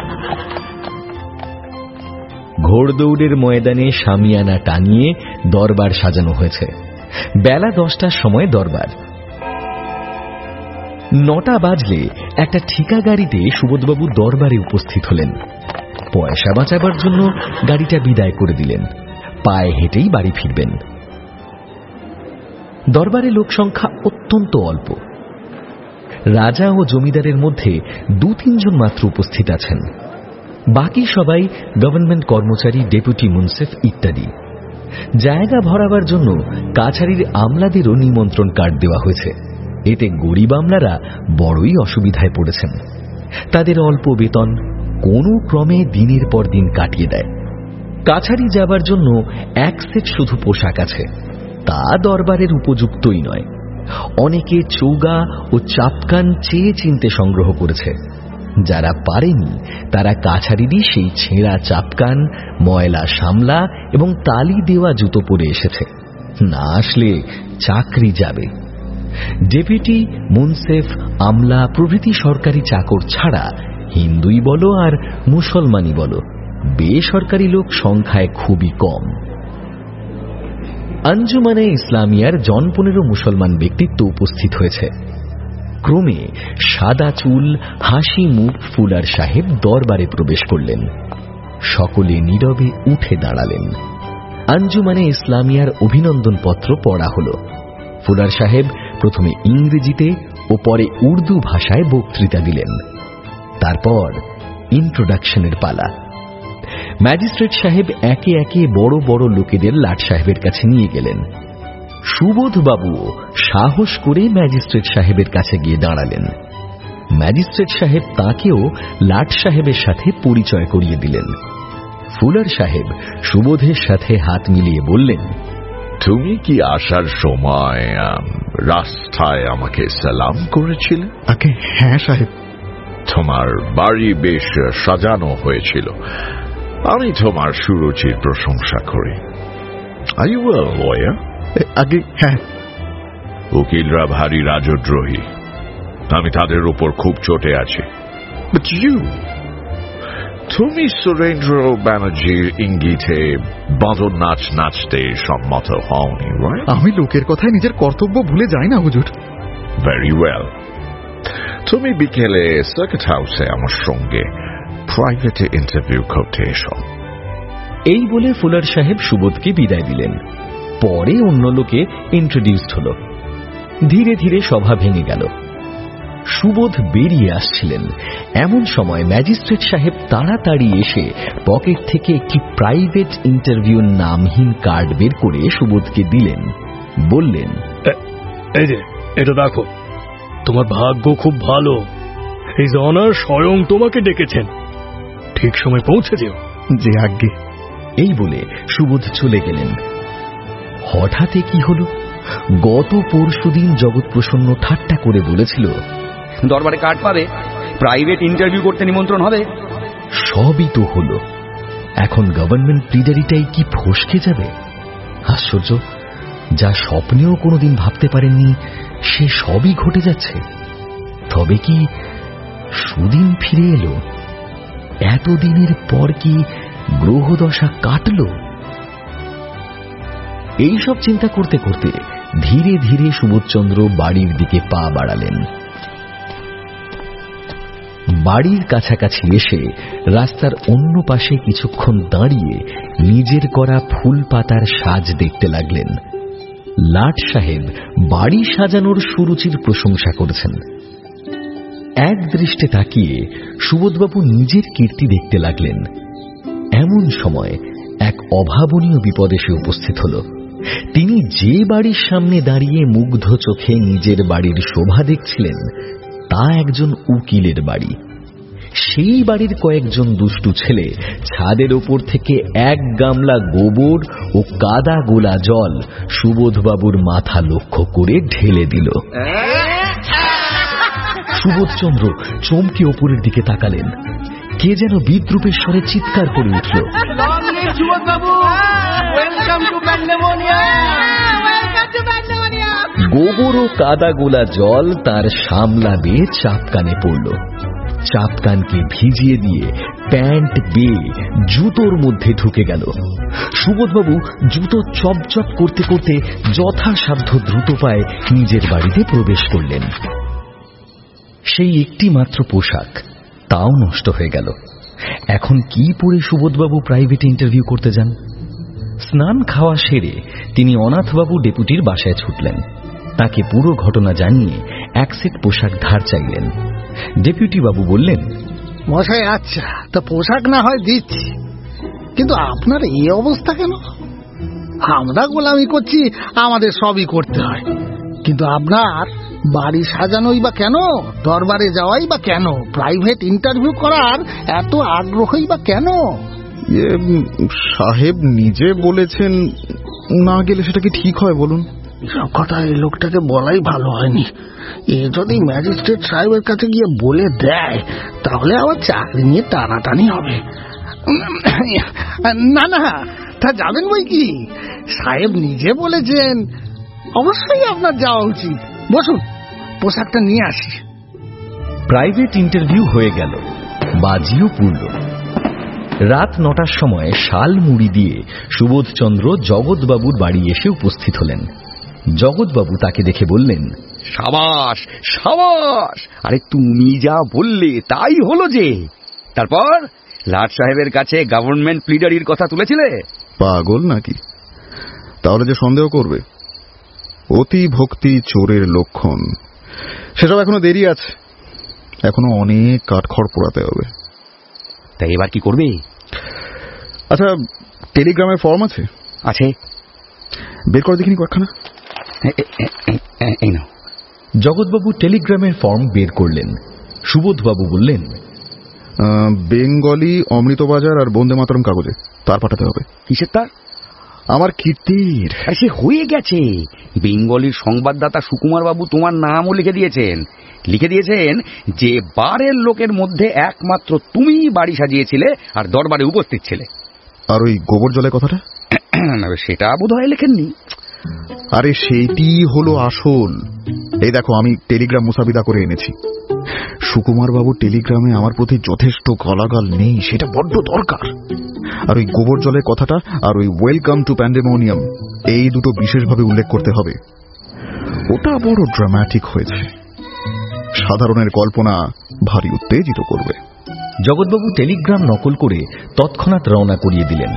ঘোড়দৌড়ের ময়দানে শামিয়ানা টানিয়ে দরবার সাজানো হয়েছে। বেলা দশটার সময় দরবার। নটা বাজলে একটা ঠিকা গাড়িতে সুবোধবাবু দরবারে উপস্থিত হলেন। পয়সা বাঁচাবার জন্য গাড়িটা বিদায় করে দিলেন। পায়ে হেঁটেই বাড়ি ফিরবেন। দরবারে লোক সংখ্যা অত্যন্ত অল্প। রাজা ও জমিদারের মধ্যে দু তিনজন মাত্র উপস্থিত আছেন। বাকি সবাই গভর্নমেন্ট কর্মচারী, ডেপুটি মুন্সিফ ইত্যাদি। জায়গা ভরাবার জন্য কাছারির আমলাদেরও নিমন্ত্রণ কার্ড দেওয়া হয়েছে। এতে গরিব আমলারা বড়ই অসুবিধায় পড়েছেন। তাদের অল্প বেতন কোনো ক্রমে দিনের পর দিন কাটিয়ে দেয়। কাছারি যাবার জন্য এক সেট শুধু পোশাক আছে, তা দরবারের উপযুক্তই নয়। অনেকে চৌগা ও চাপকান চেয়ে চিনতে সংগ্রহ করেছে। যারা পারেনি তারা কাছারিরই সেই ছেঁড়া চাপকান, ময়লা সামলা এবং তালি দেওয়া জুতো পরে এসেছে। না আসলে চাকরি যাবে। ডেপুটি, মুন্সেফ, আমলা প্রভৃতি সরকারি চাকর ছাড়া হিন্দুই বলো আর মুসলমানই বলো, বেসরকারি লোক সংখ্যায় খুবই কম। আঞ্জুমানে ইসলামিয়ার জন পনেরো মুসলমান ব্যক্তিত্ব উপস্থিত হয়েছে। ক্রমে সাদা চুল, হাসি মুখ ফুলার সাহেব দরবারে প্রবেশ করলেন। সকলে নীরবে উঠে দাঁড়ালেন। আঞ্জুমানে ইসলামিয়ার অভিনন্দন পত্র পড়া হল। ফুলার সাহেব প্রথমে ইংরেজিতে ও পরে উর্দু ভাষায় বক্তৃতা দিলেন। তারপর ইন্ট্রোডাকশনের পালা। ম্যাজিস্ট্রেট সাহেব একে একে বড় বড় লোকেদের লাট সাহেবের কাছে নিয়ে গেলেন। সুবোধবাবুও সাহস করে ম্যাজিস্ট্রেট সাহেবের কাছে গিয়ে দাঁড়ালেন। ম্যাজিস্ট্রেট সাহেব তাঁকেও লাট সাহেবের সাথে পরিচয় করিয়ে দিলেন। ফুলার সাহেব সুবোধের সাথে হাত মিলিয়ে বললেন, তুমি কি আসার সময় রাস্তায় আমাকে সালাম করেছিলে? আগে হ্যাঁ সাহেব। তোমার বাড়ি বেশ সাজানো হয়েছিল। আমি তোমার সুরুচির প্রশংসা করি। Are you a lawyer? আগে হ্যাঁ। উকিলরা ভারী রাজদ্রোহী। আমি তাদের উপর খুব চটে আছি। But you, তুমি সুরেন্দ্র ব্যানার্জির ইঙ্গিতে বাঁদর নাচ নাচতে সম্মত হওনি, রাইট? আমি লোকের কথায় নিজের কর্তব্য ভুলে যাই না হুজুর। Very well. তুমি বিকেলে সার্কিট হাউসে আমার সঙ্গে প্রাইভেটে ইন্টারভিউ করতে এসো। এই বলে ফুলার সাহেব সুবোধকে বিদায় দিলেন। পরে অন্য লোকে ইন্ট্রোডিউসড হল। ধীরে ধীরে সভা ভেঙে গেল। সুবোধ বেরিয়ে আসছিলেন। এমন সময় ম্যাজিস্ট্রেট সাহেব তাড়াতাড়ি এসে পকেট থেকে একটি প্রাইভেট ইন্টারভিউ নামহীন কার্ড বের করে সুবোধকে দিলেন। বললেন, এই যে এটা দেখো, তোমার ভাগ্য খুব ভালো। এই অনার স্বয়ং তোমাকে ডেকেছেন। ঠিক সময় পৌঁছে যেও। যে আজ্ঞে। এই বলে সুবোধ চলে গেলেন। হঠাৎ কি হল? গত পরশুদিন জগৎ প্রসন্ন ঠাট্টা করে বলেছিল, দরবারে কার্ড পাবে, প্রাইভেট ইন্টারভিউ করতে নিমন্ত্রণ হবে। সবই তো হলো। এখন গভর্নমেন্ট প্রিডারিটাই কি ফসকে যাবে? আশ্চর্য, যা স্বপ্নেও কোনোদিন ভাবতে পারেননি সে সবই ঘটে যাচ্ছে। তবে কি সুদিন ফিরে এলো? এতদিনের পর কি গ্রহদশা কাটল? এইসব চিন্তা করতে করতে ধীরে ধীরে সুবোধচন্দ্র বাড়ির দিকে পা বাড়ালেন। বাড়ির কাছাকাছি এসে রাস্তার অন্য পাশে কিছুক্ষণ দাঁড়িয়ে নিজের করা ফুল পাতার সাজ দেখতে লাগলেন। লাট সাহেব বাড়ি সাজানোর সুরুচির প্রশংসা করেছেন। এক দৃষ্টে তাকিয়ে সুবোধবাবু নিজের কীর্তি দেখতে লাগলেন। এমন সময় এক অভাবনীয় বিপদ এসে উপস্থিত হল। তিনি যে বাড়ির সামনে দাঁড়িয়ে মুগ্ধ চোখে নিজের বাড়ির শোভা দেখছিলেন, তা একজন উকিলের বাড়ি। সেই বাড়ির কয়েকজন দুষ্টু ছেলে ছাদের ওপর থেকে এক গামলা গোবর ও কাদা গোলা জল সুবোধবাবুর মাথা লক্ষ্য করে ঢেলে দিল। সুবোধচন্দ্র চমকে ওপরের দিকে তাকালেন। কে যেন বিদ্রুপের স্বরে চিৎকার করে উঠল, গোবর ও কাদা গোলা জল তার সামলা বেয়ে চাপকানে পড়ল। চাপকানকে ভিজিয়ে দিয়ে প্যান্ট বেয়ে জুতোর মধ্যে ঢুকে গেল। সুবোধবাবু জুতো চপচপ করতে করতে যথাসাধ্য দ্রুত পায়ে নিজের বাড়িতে প্রবেশ করলেন। সেই একটি মাত্র পোশাক, তাও নষ্ট হয়ে গেল। এখন কি পরে সুবোধবাবু প্রাইভেট ইন্টারভিউ করতে যান? স্নান খাওয়া সেরে তিনি অনাথবাবু ডেপুটির বাসায় ছুটলেন। তাকে পুরো ঘটনা জানিয়ে এক সেট পোশাক ধার চাইলেন। ডেপুটি বাবু বললেন, মশাই আচ্ছা তা পোশাক না হয় দিচ্ছি, কিন্তু আপনার এই অবস্থা কেন? আমরা গোলামি করছি, আমাদের সবই করতে হয়, কিন্তু আপনার বাড়ি সাজানোই বা কেন, দরবারে যাওয়াই বা কেন, প্রাইভেট ইন্টারভিউ করার এত আগ্রহই বা কেন? সাহেব নিজে বলেছেন, না গেলে সেটা কি ঠিক হয় বলুন? সব কথা এই লোকটাকে বলাই ভালো হয়নি। এ যদি ম্যাজিস্ট্রেট সাহেবের কাছে গিয়ে বলে দেয় তাহলে আবার চাকরি নিয়ে টানাটানি হবে। না না, তা যাবেন বই কি, সাহেব নিজে বলেছেন, অবশ্যই আপনার যাওয়া উচিত। বসুন, পোশাকটা নিয়ে আসি। প্রাইভেট ইন্টারভিউ হয়ে গেল, বাজিও পুরল। রাত নটার সময় শাল মুড়ি দিয়ে সুবোধচন্দ্র জগৎবাবুর বাড়ি এসে উপস্থিত হলেন। জগৎবাবু তাকে দেখে বললেন, সাবাস সাবাস, আরে তুমি যা বললে তাই হলো যে। তারপর লাট সাহেবের কাছে গভর্নমেন্ট প্লিডারির কথা তুলেছিলে? পাগল নাকি? তাহলে যে সন্দেহ করবে? অতি ভক্তি চোরের লক্ষণ। সেসব এখনো দেরি আছে, এখনো অনেক কাঠখড় পোড়াতে হবে। তাই এবার কি করবে? আচ্ছা, টেলিগ্রামের ফর্ম আছে? আছে। বের করে দেখিনি কয়েকখানা। এই নাও। জগৎবাবু টেলিগ্রামের ফর্ম বের করলেন। সুবোধবাবু বললেন, বেঙ্গলি, অমৃতবাজার আর বন্দে মাতরম কাগজে তার পাঠাতে হবে। কিসের তার? আমার কীর্তির। সে হয়ে গেছে। বেঙ্গলির সংবাদদাতা সুকুমার বাবু তোমার নামও লিখে দিয়েছেন। লিখে দিয়েছেন যে বারের লোকের মধ্যে একমাত্র তুমি বাড়ি সাজিয়েছিলে আর দরবারে উপস্থিত ছিলে। আর ওই গোবর জলের কথাটা? সেটা বোধ হয় লেখেননি। আরে সেইটি হলো আসল। এই দেখো, আমি টেলিগ্রাম মুসাবিদা করে এনেছি। সুকুমার বাবুর টেলিগ্রামে আমার প্রতি যথেষ্ট গালাগাল নেই, সেটা বড্ড দরকার। আর ওই গোবর জলের কথাটা আর ওই ওয়েলকাম টু প্যান্ডেমোনিয়াম, এই দুটো বিশেষভাবে উল্লেখ করতে হবে। ওটা বড় ড্রামাটিক হয়েছে, সাধারণের কল্পনা ভারী উত্তেজিত করবে। জগৎবাবু টেলিগ্রাম নকল করে তৎক্ষণাৎ রওনা করিয়ে দিলেন।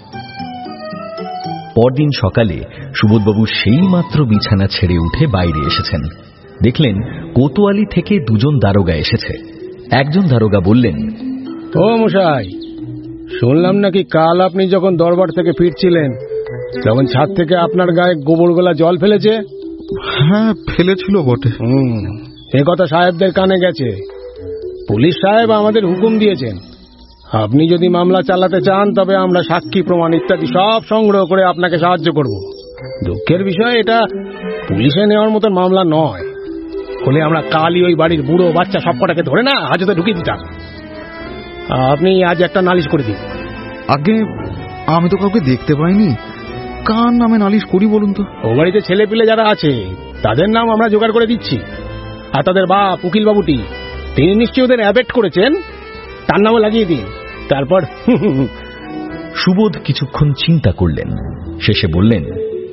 পরদিন সকালে সুবোধবাবু সেই মাত্র বিছানা ছেড়ে উঠে বাইরে এসেছেন। দেখলেন কোতোয়ালি থেকে দুজন দারোগা এসেছে। একজন দারোগা বললেন, ও মশাই, শুনলাম নাকি কাল আপনি যখন দরবার থেকে ফিরছিলেন তখন ছাদ থেকে আপনার গায়ে গোবর গোলা জল ফেলেছে? হ্যাঁ, ফেলেছিল বটে। হুম, এ কথা সাহেবদের কানে গেছে। পুলিশ সাহেব আমাদের হুকুম দিয়েছেন, আপনি যদি মামলা চালাতে চান তবে আমরা সাক্ষী প্রমাণ ইত্যাদি সব সংগ্রহ করে আপনাকে সাহায্য করব। দুঃখের বিষয়, এটা পুলিশে নেওয়ার মতো মামলা নয়। হলে আমরা কালই ওই বাড়ির বুড়ো বাচ্চা সবকটাকে ধরে না হাজতে ঢুকিয়ে দিতাম। আপনি আজ একটা নালিশ করে দিন। আগে আমি তো কাউকে দেখতে পাইনি, কার নামে নালিশ করি বলুন তো? ও বাড়িতে ছেলে পিলে যারা আছে তাদের নাম আমরা জোগাড় করে দিচ্ছি। আর তাদের বাপ উকিল বাবুটি, তিনি নিশ্চয়ই ওদের অ্যাবেট করেছেন, তার নামও লাগিয়ে দিন। তারপর সুবোধ কিছুক্ষণ চিন্তা করলেন, শেষে বললেন,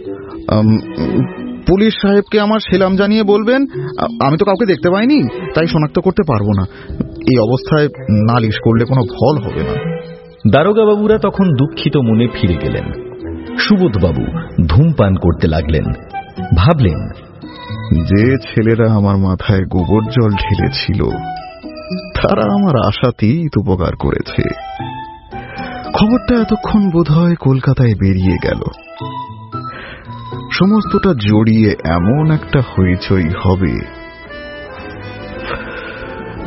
পুলিশ সাহেবকে আমার সেলাম জানিয়ে বলবেন আমি তো কাউকে দেখতে পাইনি, তাই শনাক্ত করতে পারবো না। এই অবস্থায় নালিশ করলে কোনো ফল হবে না। দারোগা বাবুরা তখন দুঃখিত মনে ফিরে গেলেন। সুবোধবাবু ধূমপান করতে লাগলেন। ভাবলেন, যে ছেলেরা আমার মাথায় গোবর জল ঢেলেছিল তারা আমার আশাতেই উপকার করেছে। খবরটা এতক্ষণ বোধহয় কলকাতায় বেরিয়ে গেল। সমস্তটা জড়িয়ে এমন একটা হইচই হবে।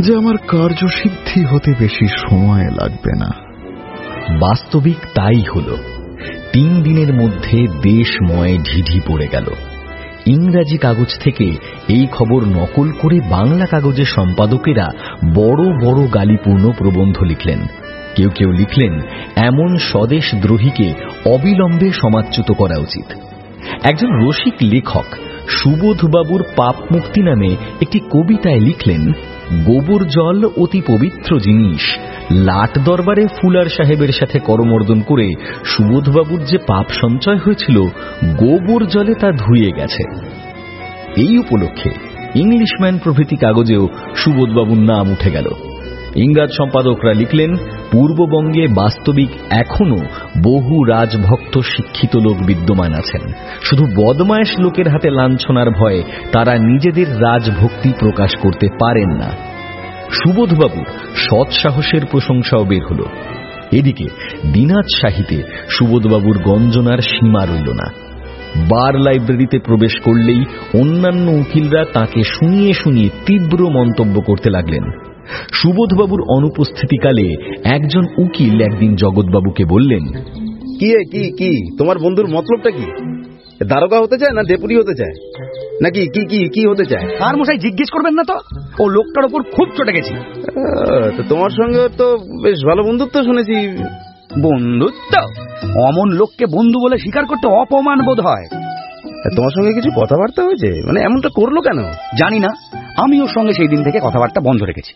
যে আমার কার্যসিদ্ধি হতে বেশি সময় লাগবে না। বাস্তবিক তাই হল। তিন দিনের মধ্যে দেশময় ঢিঢি পড়ে গেল। ইংরাজি কাগজ থেকে এই খবর নকল করে বাংলা কাগজের সম্পাদকেরা বড় বড় গালিপূর্ণ প্রবন্ধ লিখলেন। কেউ কেউ লিখলেন এমন স্বদেশ দ্রোহীকে অবিলম্বে সমাজচ্যুত করা উচিত। একজন রসিক লেখক সুবোধবাবুর পাপ মুক্তি নামে একটি কবিতায় লিখলেন, গোবর জল অতি পবিত্র জিনিস, লাট দরবারে ফুলার সাহেবের সাথে করমর্দন করে সুবোধবাবুর যে পাপ সঞ্চয় হয়েছিল গোবর জলে তা ধুয়ে গেছে। এই উপলক্ষে ইংলিশম্যান প্রভৃতি কাগজেও সুবোধবাবুর নাম উঠে গেল। ইংরাজ সম্পাদকরা লিখলেন, পূর্ববঙ্গে বাস্তবিক এখনো বহু রাজভক্ত শিক্ষিত লোক বিদ্যমান আছেন, শুধু বদমায়েশ লোকের হাতে লাঞ্ছনার ভয়ে তারা নিজেদের রাজভক্তি প্রকাশ করতে পারেন না। সুবোধবাবুর সৎ সাহসের প্রশংসাও বের হল। এদিকে দিনাজ শাহীতে সুবোধবাবুর গঞ্জনার সীমা রইল না। বার লাইব্রেরিতে প্রবেশ করলেই অন্যান্য উকিলরা তাকে শুনিয়ে শুনিয়ে তীব্র মন্তব্য করতে লাগলেন। সুবোধবাবুর অনুপস্থিতিকালে একজন উকিল একদিন জগৎবাবুকে বললেন, কি কি কি তোমার বন্ধুর মতলবটা কি? দারোগা হতে চায় না ডেপুটি হতে চায় নাকি কি কি কি হতে চায়? আর মশাই জিজ্ঞেস করবেন না তো, ও লোকটার উপর খুব চটে গেছি। তোমার সঙ্গে তো বেশ ভালো বন্ধুত্ব শুনেছি। বন্ধুত্ব? অমন লোককে বন্ধু বলে স্বীকার করতে অপমান বোধ হয়। তোমার সঙ্গে কিছু কথাবার্তা হয়েছে? মানে এমনটা করলো কেন জানি না, আমি ওর সঙ্গে সেই দিন থেকে কথাবার্তা বন্ধ রেখেছি।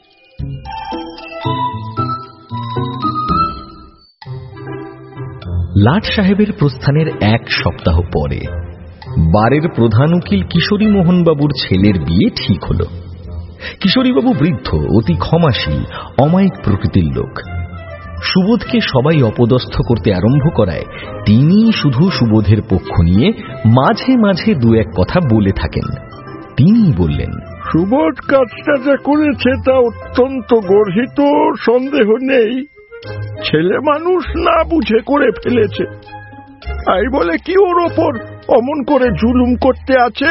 লাট সাহেবের প্রস্থানের এক সপ্তাহ পরে বারের প্রধান উকিল কিশোরী মোহনবাবুর ছেলের বিয়ে ঠিক হল। কিশোরীবাবু বৃদ্ধ, অতি ক্ষমাশীল, অমায়িক প্রকৃতির লোক। সুবোধকে সবাই অপদস্থ করতে আরম্ভ করায় তিনি শুধু সুবোধের পক্ষ নিয়ে মাঝে মাঝে দু এক কথা বলে থাকেন। তিনি বললেন, সুবোধ কাজটা যা করেছে তা অত্যন্ত গর্হিত, সন্দেহ নেই। ছেলে মানুষ না বুঝে করে ফেলেছে, তাই বলে কি ওর ওপর অমন করে জুলুম করতে আছে?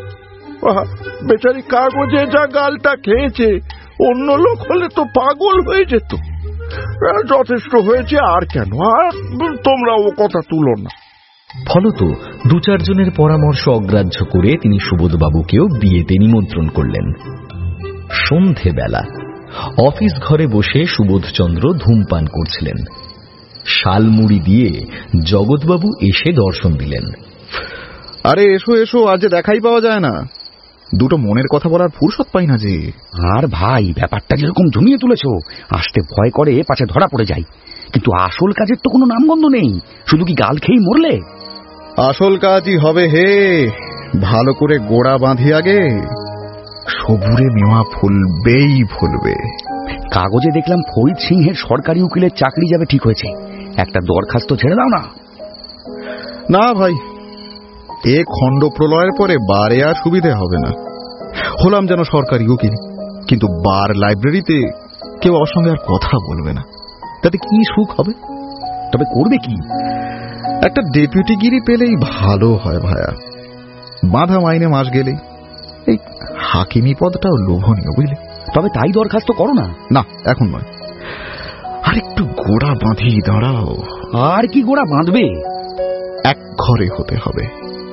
বেচারি কাগজে যা গালটা খেয়েছে, অন্য লোক হলে তো পাগল হয়ে যেত। যথেষ্ট হয়েছে, আর কেন? আর তোমরা ও কথা তুলো না। ফলত দু চারজনের পরামর্শ অগ্রাহ্য করে তিনি সুবোধবাবুকেও বিয়েতে নিমন্ত্রণ করলেন। সন্ধেবেলা অফিস ঘরে বসে সুবোধচন্দ্র ধূমপান করছিলেন। শালমুড়ি দিয়ে জগৎবাবু এসে দর্শন দিলেন। আরে এসো এসো, আজ দেখাই পাওয়া যায় না। দুটো মনের কথা বলার ফুরসত পাই না যে। আর ভাই, ব্যাপারটা যেরকম জমিয়ে তুলেছ, আসতে ভয় করে পাছে ধরা পড়ে যায়। কিন্তু আসল কাজের তো কোনো নামগন্ধ নেই, শুধু কি গাল খেয়েই মরলে? আসল কাজই হবে হে, ভালো করে গোড়া বাঁধি আগে, সবুরে মেওয়া ফুলবেই ফুলবে। কাগজে দেখলাম ফরিদ সিংহের সরকারি উকিলের চাকরি যাবে ঠিক হয়েছে, একটা দরখাস্ত ছেড়ে দাও না। না ভাই, এ খণ্ড প্রলয়ের পরে বারে আর সুবিধে হবে না। হলাম যেন সরকারি উকিল, কিন্তু বার লাইব্রেরিতে কেউ ওর সঙ্গে আর কথা বলবে না, তাতে কি সুখ হবে? তবে করবে কি? একটা ডেপুটিগিরি পেলেই ভালো হয় ভায়া। বাঁধা মাইনে মাস গেলেই এই হাকিমি পদটাও লোভনীয়, বুঝলে? তবে তাই দরখাস্ত করো না। না, এখন নয়, আর একটু গোড়া বাঁধি দাঁড়াও। আর কি গোড়া বাঁধবে? এক ঘরে হতে হবে।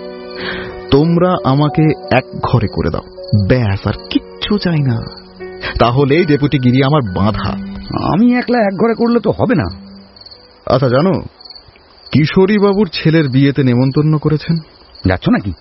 তোমরা আমাকে এক ঘরে করে দাও, ব্যাস, আর কিচ্ছু চাই না। তাহলেই ডেপুটিগিরি আমার বাঁধা। আমি একলা এক ঘরে করলে তো হবে না। আচ্ছা, জানো কিশোরী বাবুর ছেলের বিয়েতে নেমন্তন্ন করেছেন? যাচ্ছ নাকি?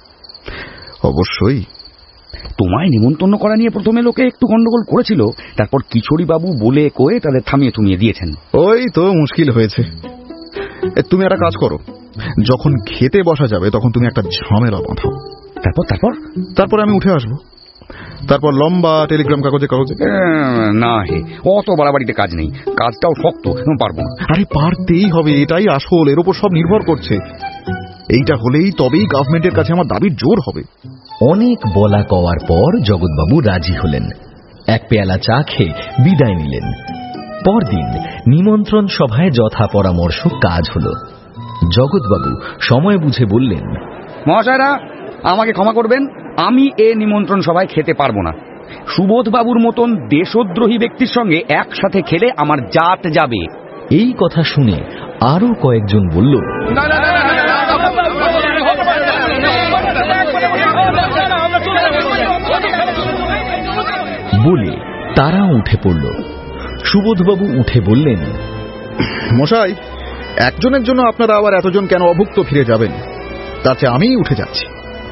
অবশ্যই। তোমায় নিমন্ত্রণ করা নিয়ে প্রথমে লোকে একটু গন্ডগোল করেছিল, তারপর কিশোরী বাবু বলে কয়ে তাদের থামিয়ে থামিয়ে দিয়েছেন। ওই তো মুশকিল হয়েছে। তুমি একটা কাজ করো, যখন খেতে বসা যাবে তখন তুমি একটা ঝামেলা বাঁধাও। তারপর তারপর তারপর আমি উঠে আসবো, তারপর লম্বা টেলিগ্রাম কাগজে কাগজে। না হে, অত বাড়াবাড়িতে কাজ নেই, কাজটাও শক্ত, পারবো না। আরে পারতেই হবে, এটাই আসল, এর উপর সব নির্ভর করছে। এইটা হলেই তবেই গভর্নমেন্টের কাছে আমার দাবির জোর হবে। অনেক বলা কওয়ার পর জগৎবাবু রাজি হলেন। এক পেয়ালা চা খেয়ে বিদায় নিলেন। পরদিন নিমন্ত্রণ সভায় যথা পরামর্শ কাজ হল। জগৎবাবু সময় বুঝে বললেন, মহাশয়রা আমাকে ক্ষমা করবেন, আমি এ নিমন্ত্রণ সভায় খেতে পারবো না। সুবোধ বাবুর মতন দেশদ্রোহী ব্যক্তির সঙ্গে একসাথে খেলে আমার জাত যাবে। এই কথা শুনে আরো কয়েকজন বলল, বলে তারা উঠে পড়ল। সুবোধবাবু উঠে বললেন, মশাই, একজনের জন্য আপনারা আবার এতজন কেন অভুক্ত ফিরে যাবেন? তার চেয়ে আমিই উঠে যাচ্ছি।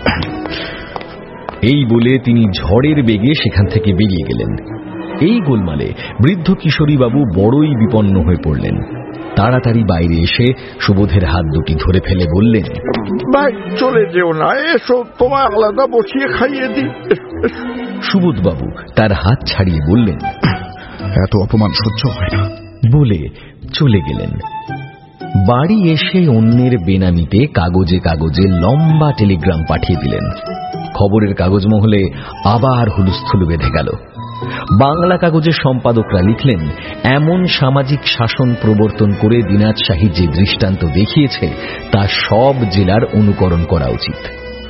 এই বলে তিনি ঝড়ের বেগে সেখান থেকে বেরিয়ে গেলেন। এই গোলমালে বৃদ্ধ কিশোরীবাবু বড়ই বিপন্ন হয়ে পড়লেন। তাড়াতাড়ি বাইরে এসে সুবোধের হাত দুটি ধরে ফেলে বললেন, ভাই চলে যেও না, এসো তোমায় আলাদা বসিয়ে খাইয়ে দিই। সুবোধবাবু তার হাত ছাড়িয়ে বললেন, এত অপমান সহ্য হয় না, বলে চলে গেলেন। বাড়ি এসে অন্যের বেনামিতে কাগজে কাগজে লম্বা টেলিগ্রাম পাঠিয়ে দিলেন। খবরের কাগজ মহলে আবার হুলস্থুল বেঁধে গেল। বাংলা কাগজের সম্পাদকরা লিখলেন, এমন সামাজিক শাসন প্রবর্তন করে দিনাজ শাহী যে দৃষ্টান্ত দেখিয়েছে তা সব জেলার অনুকরণ করা উচিত।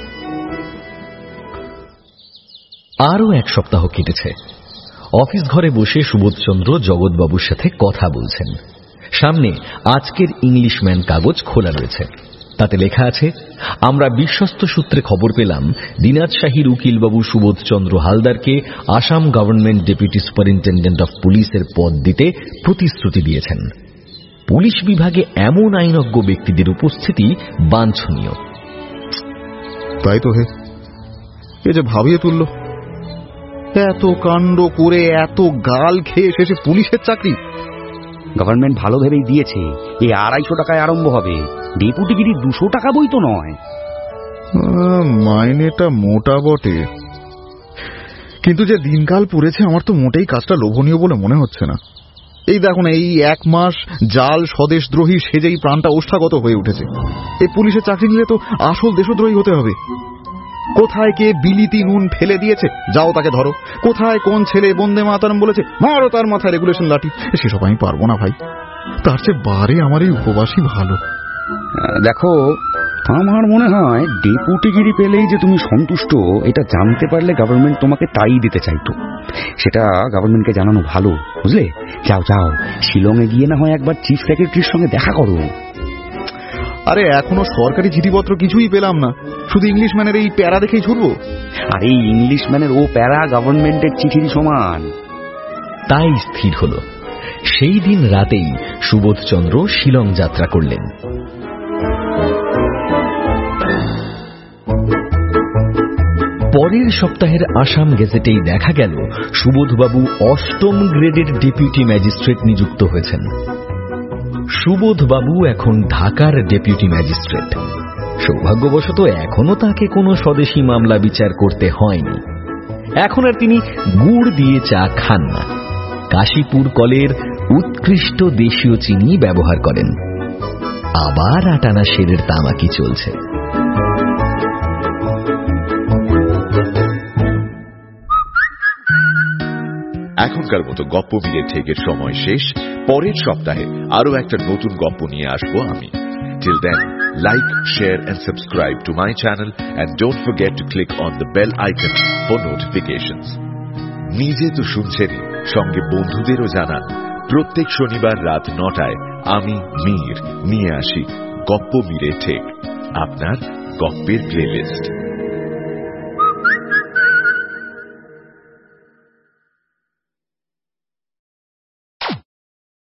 আরও এক সপ্তাহ কেটেছে। অফিস ঘরে বসে সুবোধচন্দ্র জগৎবাবুর সাথে কথা বলছেন। সামনে আজকের ইংলিশম্যান কাগজ খোলা রয়েছে। তাতে লেখা আছে, আমরা বিশ্বস্ত সূত্রে খবর পেলাম দিনাজ শাহীর উকিলবাবু সুবোধচন্দ্র হালদারকে Assam government deputy superintendent of পুলিশের পদ দিতে প্রতিশ্রুতি দিয়েছেন। পুলিশ বিভাগে এমন আইনজ্ঞ ব্যক্তিদের উপস্থিতি বাঞ্ছনীয়। তাই তো হে, এ যে ভাবিয়ে তুলল। এত কাণ্ড করে এত গাল খেয়ে শেষে পুলিশের চাকরি। গভর্নমেন্ট ভালো ভেবেই দিয়েছে, এ আড়াইশো টাকায় আরম্ভ হবে। ডেপুটিগিরি দুশো টাকা বই তো নয়। মাইনেটা মোটা বটে, কিন্তু যে দিনকাল পড়েছে আমার তো মোটেই কাজটা লোভনীয় বলে মনে হচ্ছে না। এই দেখুন, এই এক মাস জাল স্বদেশদ্রোহী সেজেই প্রাণটা ওষ্ঠাগত হয়ে উঠেছে। এই পুলিশের চাকরি নিলে তো আসল দেশদ্রোহী হতে হবে। কোথায় কে বিলিতি নুন ফেলে দিয়েছে, যাও তাকে ধরো। কোথায় কোন ছেলে বন্দে মাতরম বলেছে, মারো তার মাথায় রেগুলেশন লাঠি। সেসব আমি পারবো না ভাই, তার চেয়ে বারে আমার এই উপবাসী ভালো। দেখো, আমার মনে হয় ডেপুটিগিরি পেলেই যে তুমি সন্তুষ্ট, এটা জানতে পারলে গভর্নমেন্ট তোমাকে তাই দিতে চাইতো। সেটা গভর্নমেন্টকে জানানো ভালো, বুঝলে? যাও যাও, শিলংয়ে গিয়ে না হয় একবার চিফ সেক্রেটারির সঙ্গে দেখা করো। আরে এখনো সরকারি চিঠিপত্র কিছুই পেলাম না, শুধু ইংলিশম্যানের এই প্যারা দেখেই ছুটবো। আর এই ইংলিশম্যানের ও প্যারা গভর্নমেন্টের চিঠির সমান। তাই স্থির হল, সেই দিন রাতেই সুবোধচন্দ্র শিলং যাত্রা করলেন। পরের সপ্তাহের আসাম গেজেটেই দেখা গেল সুবোধবাবু অষ্টম গ্রেডের ডেপুটি ম্যাজিস্ট্রেট নিযুক্ত হয়েছেন। সুবোধবাবু এখন ঢাকার ডেপুটি ম্যাজিস্ট্রেট। সৌভাগ্যবশত এখনো তাকে কোনো স্বদেশী মামলা বিচার করতে হয়নি। এখন আর তিনি গুড় দিয়ে চা খান না, কাশীপুর কলের উৎকৃষ্ট দেশীয় চিনি ব্যবহার করেন। আবার আটানা সেরের তামাকি চলছে। এখনকার মতো গপ্প মিলে ঠেকের সময় শেষ। পরের সপ্তাহে আরো একটা নতুন গপ্প নিয়ে আসবো আমি। Till then, like, share and subscribe to my channel and don't forget to click on the bell icon for notifications. নিজে তো শুনছেনই, সঙ্গে বন্ধুদেরও জানান। প্রত্যেক শনিবার রাত নটায় আমি মীর নিয়ে আসি গপ্প মিলে ঠেক, আপনার গপ্পের প্লেলিস্ট।